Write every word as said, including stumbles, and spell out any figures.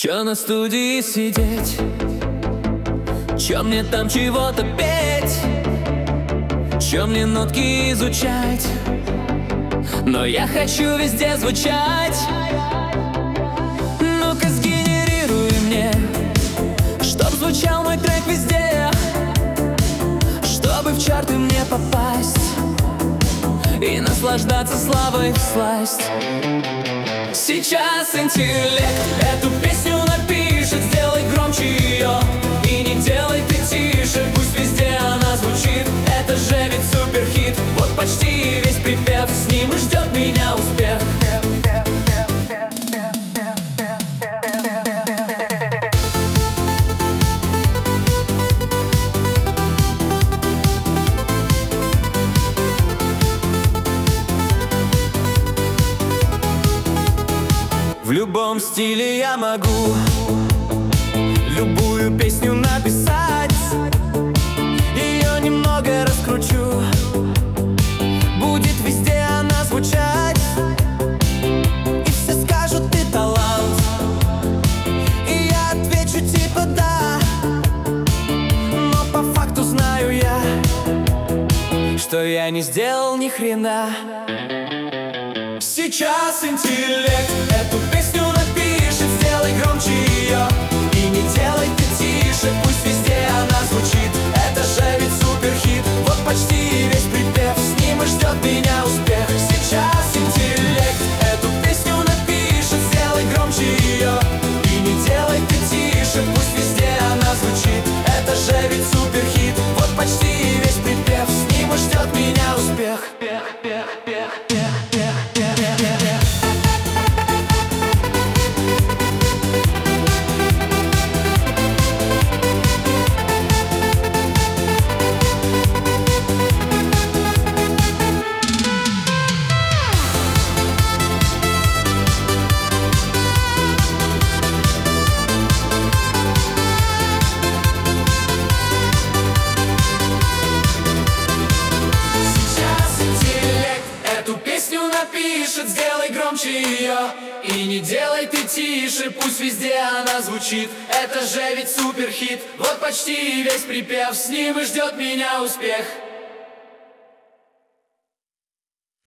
Чё на студии сидеть? Чё мне там чего-то петь? Чё мне нотки изучать? Но я хочу везде звучать. Ну-ка сгенерируй мне, чтоб звучал мой трек везде, чтобы в чарты мне попасть и наслаждаться славой всласть. Сейчас интеллект эту песню напишет, сделай громче ее и не делай ты тише, пусть везде она звучит, это же ведь суперхит. Вот почти весь припев, с ним и ждет меня успех. В любом стиле я могу любую песню написать, ее немного раскручу, будет везде она звучать. И все скажут, ты талант, и я отвечу типа да, но по факту знаю я, что я не сделал ни хрена. Сейчас интеллект эту песню напишет, сделай громче ее и не делай ты тише, пусть везде она звучит, это же ведь суперхит. Вот почти весь припев, с ним и ждет меня успех. Сейчас интеллект эту песню напишет, сделай громче ее и не делай ты тише, пусть везде она звучит, это же ведь суперхит. Вот почти весь припев, с ним и ждет меня успех. Напишет, сделай громче ее и не делай ты тише, пусть везде она звучит, это же ведь суперхит. Вот почти весь припев, с ним и ждет меня успех.